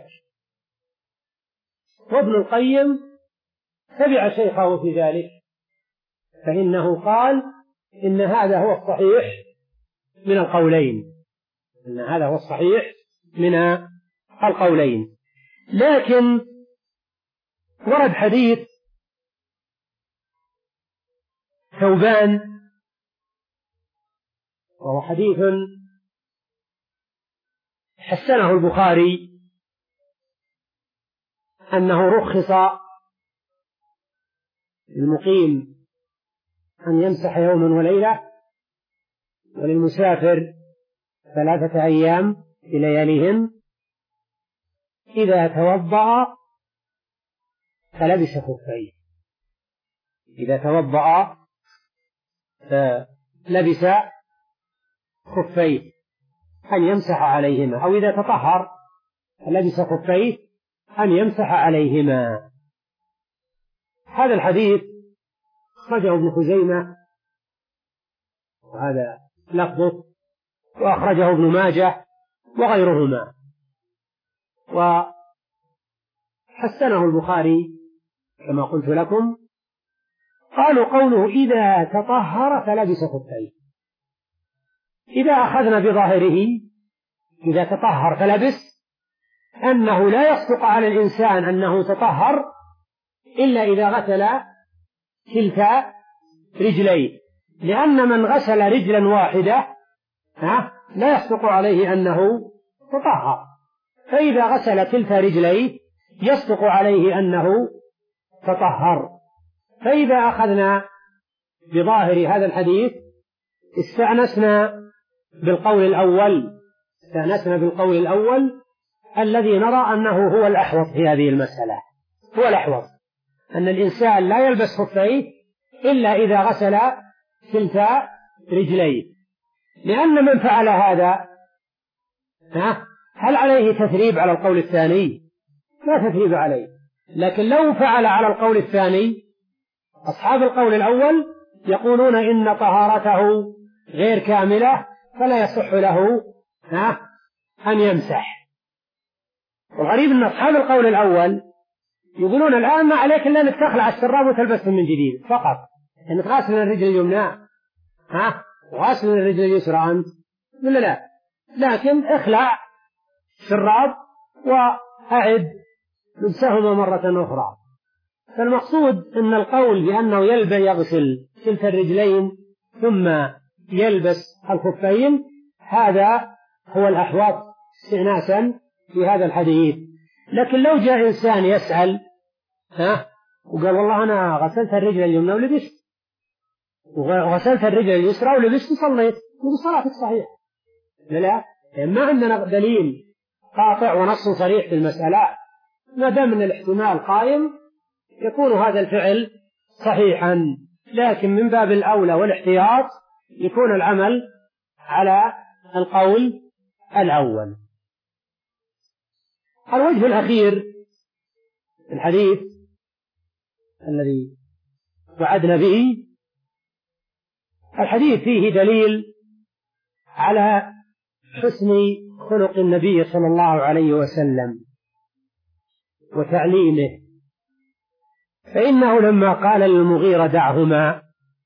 A: وابن القيم تبع شيخه في ذلك، فإنه قال إن هذا هو الصحيح من القولين، إن هذا هو الصحيح من القولين. لكن ورد حديث ثوبان، وهو حديث حسنه البخاري، أنه رخص للمقيم أن يمسح يوما وليلة، وللمسافر ثلاثة أيام بلياليهن إذا توضأ فلبس خفيه. إذا توضأ فلبس خفيه أن يمسح عليهما، أو إذا تطهر فلبس خفيه أن يمسح عليهما. هذا الحديث أخرجه ابن خزيمة وهذا لفظه، وأخرجه ابن ماجه وغيرهما، وحسنه البخاري كما قلت لكم. قالوا قوله إذا تطهر فلبس خفيه، إذا أخذنا بظاهره إذا تطهر فلبس، أنه لا يصدق على الإنسان أنه تطهر إلا إذا غسل كلتا رجليه، لأن من غسل رجلا واحدة لا يصدق عليه أنه تطهر، فإذا غسل كلتا رجليه يصدق عليه أنه تطهر. فإذا أخذنا بظاهر هذا الحديث استأنسنا بالقول الأول استأنسنا بالقول الأول الذي نرى أنه هو الأحوط في هذه المسألة. هو الأحوط أن الإنسان لا يلبس خفيه إلا إذا غسل كلتا رجليه، لأن من فعل هذا هل عليه تثريب على القول الثاني؟ لا تثريب عليه. لكن لو فعل على القول الثاني، أصحاب القول الأول يقولون إن طهارته غير كاملة فلا يصح له أن يمسح. وغريب أن أصحاب القول الأول يقولون الآن ما عليك إلا أنك تخلع الشراب وتلبسه من جديد فقط، أنك غاسل الرجل اليمنى ها وغاسل الرجل اليسرى أنت ولا لا، لكن اخلع الشراب وأعد لبسهما مرة أخرى. فالمقصود أن القول بأنه يلبس يغسل كلتا الرجلين ثم يلبس الخفين هذا هو الأحوط استئناسا في هذا الحديث. لكن لو جاء إنسان يسأل ها وقال والله أنا غسلت الرجل اليمنى ولبست، وغسلت الرجل اليسرى ولبست وصليت، يقول صلاتك صحيح. لا، ما عندنا دليل قاطع ونص صريح في المسألة، ما دام من الاحتمال قائم يكون هذا الفعل صحيحا، لكن من باب الأولى والاحتياط يكون العمل على القول الأول. الوجه الأخير الحديث الذي وعدنا به، الحديث فيه دليل على حسن خلق النبي صلى الله عليه وسلم وتعليمه، فإنه لما قال للمغيرة دعهما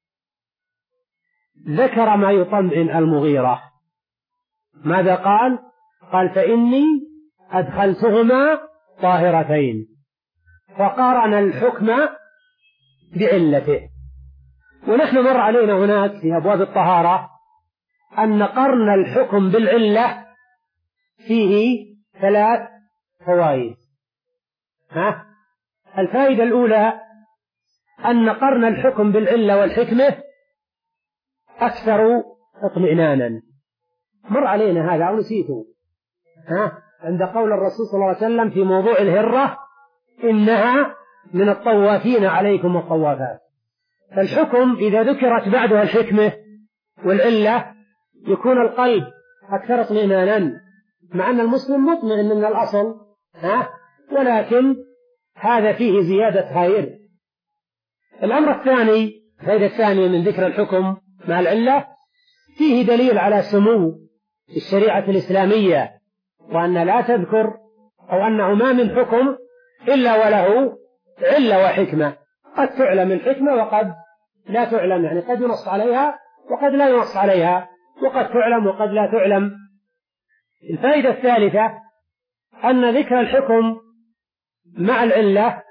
A: ذكر ما يطمئن المغيرة. ماذا قال؟ قال فإني أدخلتهما طاهرتين، فقارن الحكم بعلته. ونحن مر علينا هناك في أبواب الطهارة أن قرن الحكم بالعلة فيه ثلاث فوائد. ها؟ الفائدة الأولى أن قرن الحكم بالعلة والحكمة أكثر اطمئنانا. مر علينا هذا أو نسيته؟ ها؟ عند قول الرسول صلى الله عليه وسلم في موضوع الهرة إنها من الطوافين عليكم والطوافات. فالحكم إذا ذكرت بعدها الحكمة والعلة يكون القلب أكثر اطمئنانا، مع أن المسلم مطمئن من الأصل ها؟ ولكن هذا فيه زيادة خير. الأمر الثاني، الفائدة الثانية من ذكر الحكم مع العلة، فيه دليل على سمو الشريعة الإسلامية، وأن لا تذكر أو أنه ما من حكم إلا وله علة وحكمة، قد تعلم الحكمة وقد لا تعلم، يعني قد ينص عليها وقد لا ينص عليها، وقد تعلم وقد لا تعلم. الفائدة الثالثة أن ذكر الحكم مع العلة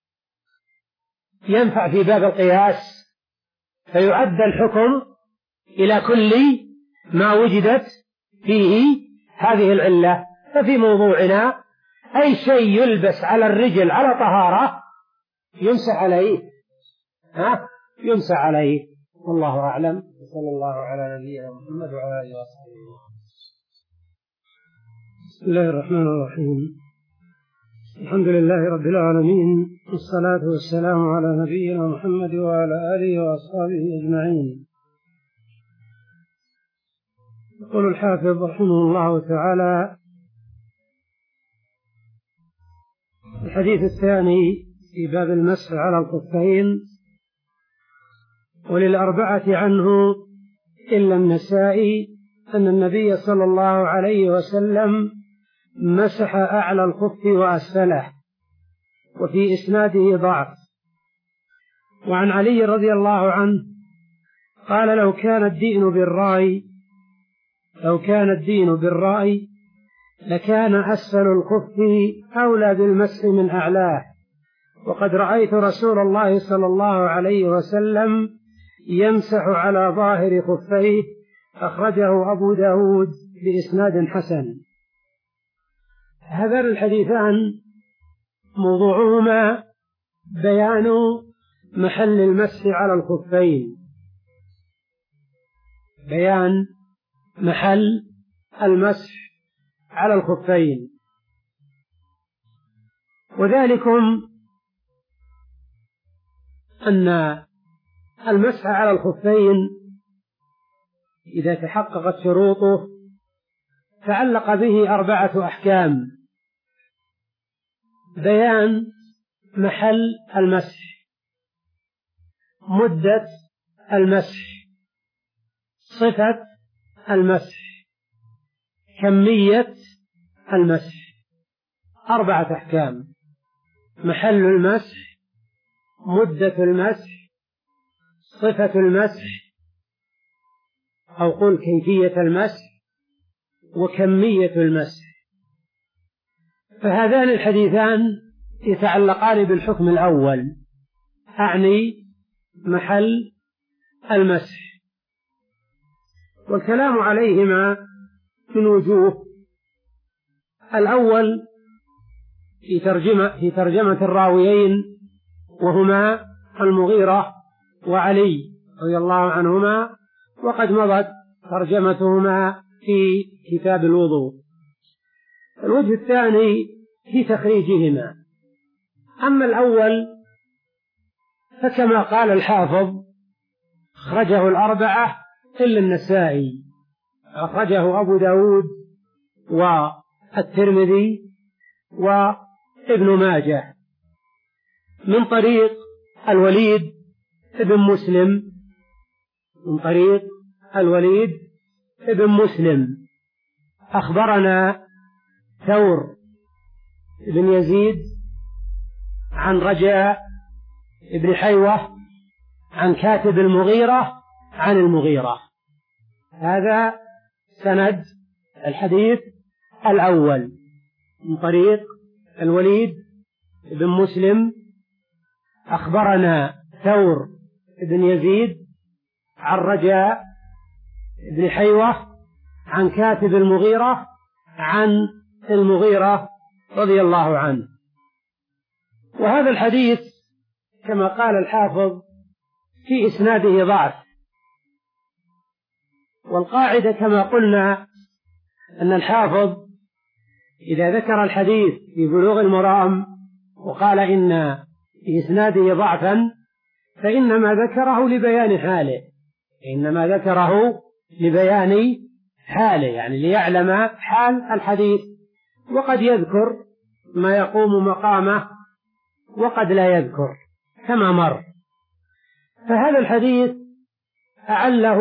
A: ينفع في باب القياس، فيعد الحكم إلى كل ما وجدت فيه هذه العلة. ففي موضوعنا أي شيء يلبس على الرجل على طهارة يمسح عليه، ها يمسح عليه. والله أعلم، صلى الله على نبينا محمد وعلى آله وصحبه. بسم الله الرحمن الرحيم. الحمد لله رب العالمين، والصلاة والسلام على نبينا محمد وعلى آله وأصحابه أجمعين. يقول الحافظ رحمه الله تعالى: الحديث الثاني في باب المسح على الخفين: وللأربعة عنه إلا النسائي أن النبي صلى الله عليه وسلم مسح أعلى الخف وأسفله، وفي إسناده ضعف. وعن علي رضي الله عنه قال: لو كان الدين بالرأي لو كان الدين بالرأي لكان أسفل الخف أولى بالمسح من أعلاه، وقد رأيت رسول الله صلى الله عليه وسلم يمسح على ظاهر خفيه. أخرجه أبو داود بإسناد حسن. هذان الحديثان موضوعهما بيان محل المسح على الخفين، بيان محل المسح على الخفين، وذلكم أن المسح على الخفين إذا تحققت شروطه تعلق به أربعة أحكام: بيان محل المسح، مدة المسح، صفة المسح، كمية المسح. أربعة أحكام: محل المسح، مدة المسح، صفة المسح أو قل كيفية المسح، وكمية المسح. فهذان الحديثان يتعلقان بالحكم الأول، أعني محل المسح، والكلام عليهما من وجوه. الأول في ترجمة, في ترجمة الراويين، وهما المغيرة وعلي رضي الله عنهما، وقد مضت ترجمتهما في كتاب الوضوء. الوجه الثاني في تخريجهما. أما الأول فكما قال الحافظ: أخرجه الأربعة إلا النسائي. أخرجه أبو داود والترمذي وابن ماجه من طريق الوليد ابن مسلم من طريق الوليد ابن مسلم أخبرنا ثور بن يزيد عن رجاء ابن حيوة عن كاتب المغيرة عن المغيرة. هذا سند الحديث الأول من طريق الوليد بن مسلم أخبرنا ثور بن يزيد عن رجاء ابن حيوة عن كاتب المغيرة عن المغيرة رضي الله عنه. وهذا الحديث كما قال الحافظ في إسناده ضعف، والقاعدة كما قلنا أن الحافظ إذا ذكر الحديث في بلوغ المرام وقال إن في إسناده ضعفا فإنما ذكره لبيان حاله إنما ذكره لبيان حاله يعني ليعلم حال الحديث، وقد يذكر ما يقوم مقامه وقد لا يذكر كما مر. فهذا الحديث أعله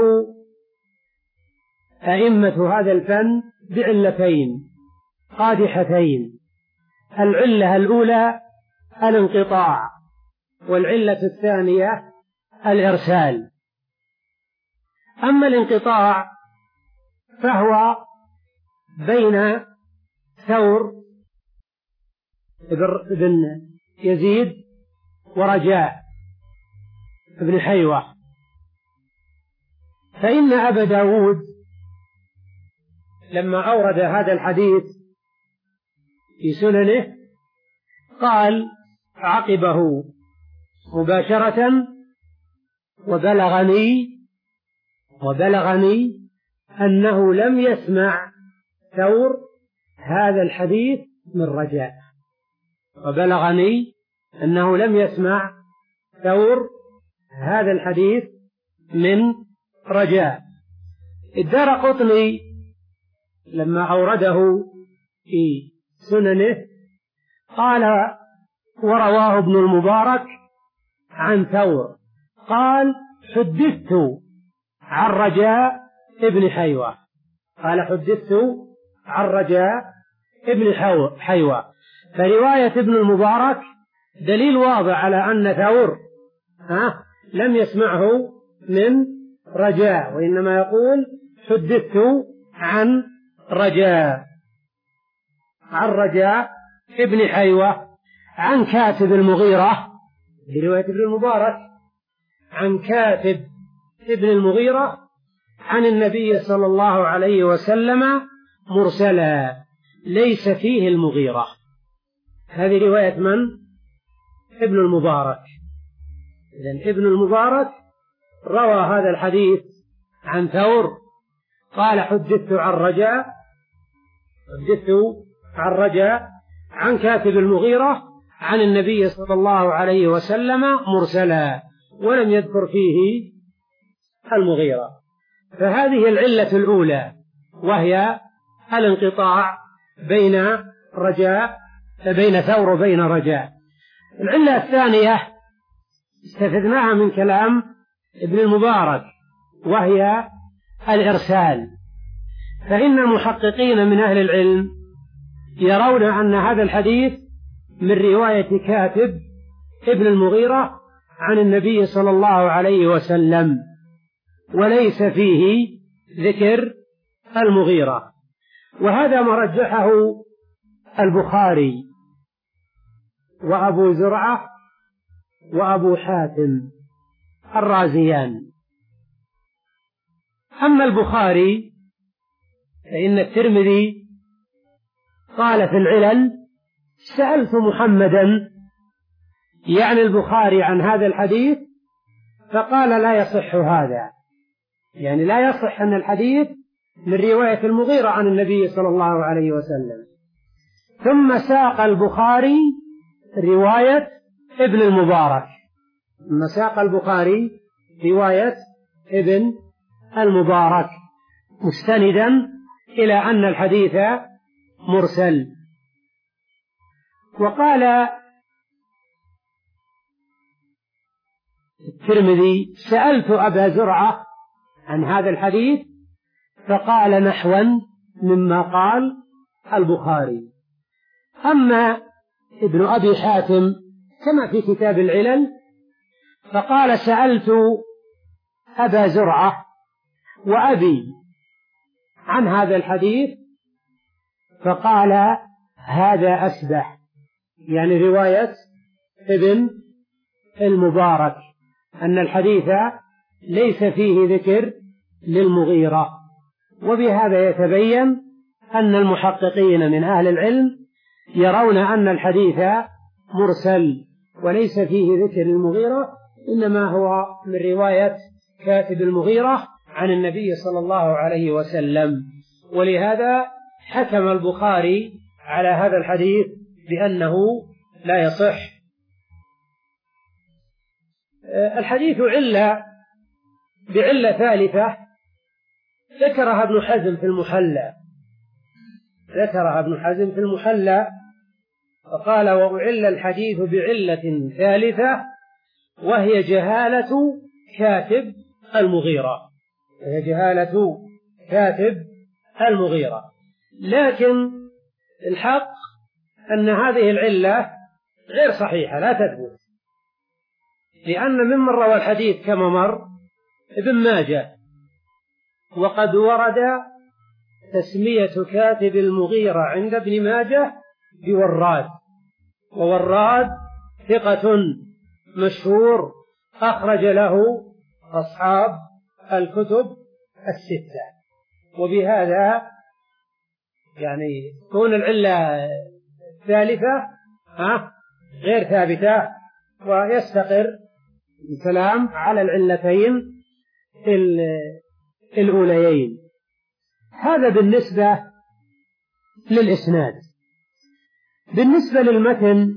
A: أئمة هذا الفن بعلتين قادحتين. العلة الأولى الانقطاع، والعلة الثانية الإرسال. أما الانقطاع فهو بين ثور بن يزيد ورجاء بن حيوة، فإن أبا داود لما أورد هذا الحديث في سننه قال عقبه مباشرة: وبلغني وبلغني أنه لم يسمع ثور هذا الحديث من رجاء وبلغني أنه لم يسمع ثور هذا الحديث من رجاء. الدارقطني لما أورده في سننه قال: ورواه ابن المبارك عن ثور قال: حدثت عن رجاء ابن حيوة قال حدثت عن رجاء ابن حيوة. فرواية ابن المبارك دليل واضح على أن ثور ها لم يسمعه من رجاء، وإنما يقول حدثت عن رجاء عن رجاء ابن حيوة عن كاتب المغيرة، برواية ابن المبارك عن كاتب ابن المغيرة عن النبي صلى الله عليه وسلم مرسلا ليس فيه المغيرة. هذه رواية من؟ ابن المبارك. إذن ابن المبارك روى هذا الحديث عن ثور قال حدثت عن رجاء حدثت عن رجاء عن كاتب المغيرة عن النبي صلى الله عليه وسلم مرسلا، ولم يذكر فيه المغيرة. فهذه العلة الأولى، وهي الانقطاع بين رجاء بين ثور وبين رجاء. العلة الثانية استفدناها من كلام ابن المبارك، وهي الإرسال. فإن المحققين من أهل العلم يرون أن هذا الحديث من رواية كاتب ابن المغيرة عن النبي صلى الله عليه وسلم، وليس فيه ذكر المغيرة. وهذا ما رجحه البخاري وأبو زرعة وأبو حاتم الرازيان. أما البخاري فإن الترمذي قال في العلل: سألت محمدا يعني البخاري عن هذا الحديث فقال لا يصح هذا، يعني لا يصح أن الحديث من رواية المغيرة عن النبي صلى الله عليه وسلم. ثم ساق البخاري رواية ابن المبارك ثم ساق البخاري رواية ابن المبارك مستندا إلى أن الحديث مرسل. وقال الترمذي: سألت أبا زرعة عن هذا الحديث فقال نحوا مما قال البخاري. أما ابن أبي حاتم كما في كتاب العلل فقال: سألت أبا زرعة وأبي عن هذا الحديث فقال هذا أسبح، يعني رواية ابن المبارك أن الحديث ليس فيه ذكر للمغيرة. وبهذا يتبين أن المحققين من أهل العلم يرون أن الحديث مرسل وليس فيه ذكر المغيرة، إنما هو من رواية كاتب المغيرة عن النبي صلى الله عليه وسلم. ولهذا حكم البخاري على هذا الحديث بأنه لا يصح. الحديث علة بعلة ثالثة ذكرها ابن حزم في المحلى ذكرها ابن حزم في المحلى فقال: وأعل الحديث بعلة ثالثة وهي جهالة كاتب المغيرة، وهي جهالة كاتب المغيرة. لكن الحق أن هذه العلة غير صحيحة لا تثبت، لأن ممن روى الحديث كما مر ابن ماجه، وقد ورد تسمية كاتب المغيرة عند ابن ماجه بوراد، ووراد ثقة مشهور أخرج له أصحاب الكتب الستة. وبهذا يعني تكون العلة الثالثة ها غير ثابتة، ويستقر الكلام على العلتين الأوليين. هذا بالنسبة للإسناد. بالنسبة للمتن،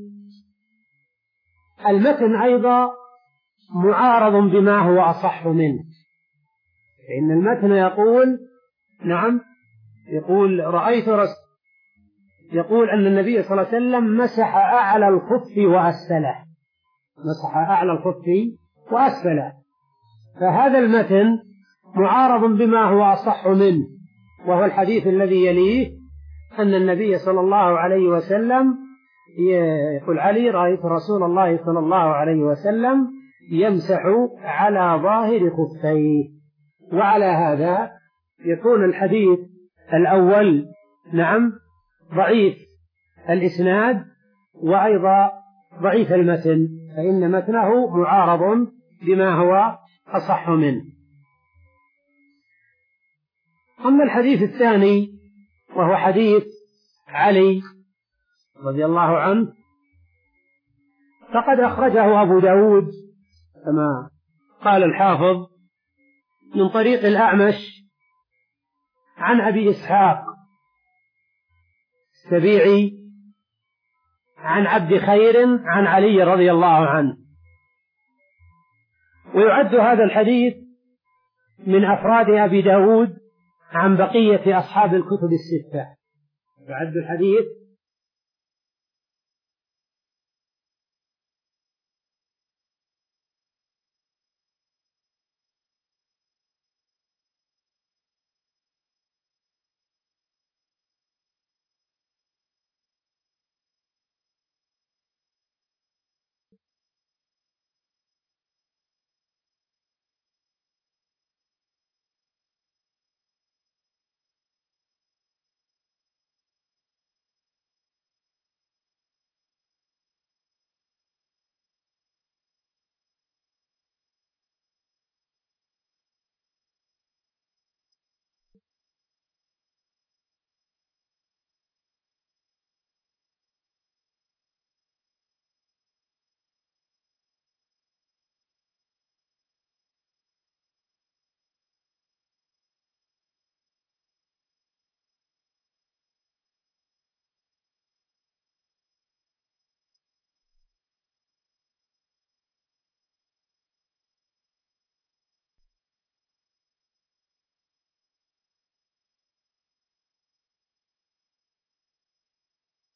A: المتن أيضا معارض بما هو أصح منه، فإن المتن يقول نعم يقول رأيت رسول يقول أن النبي صلى الله عليه وسلم مسح أعلى الخف وأسفله، مسح أعلى الخف وأسفله، فهذا المتن معارض بما هو أصح منه، وهو الحديث الذي يليه أن النبي صلى الله عليه وسلم يقول علي رأيت رسول الله صلى الله عليه وسلم يمسح على ظاهر خفيه. وعلى هذا يكون الحديث الأول نعم ضعيف الإسناد وأيضا ضعيف المتن، فإن متنه معارض بما هو أصح منه. أما الحديث الثاني وهو حديث علي رضي الله عنه، فقد أخرجه أبو داود كما قال الحافظ من طريق الأعمش عن أبي إسحاق السبيعي عن عبد خير عن علي رضي الله عنه. ويعد هذا الحديث من أفراد أبي داود عن بقية أصحاب الكتب الستة، يعد الحديث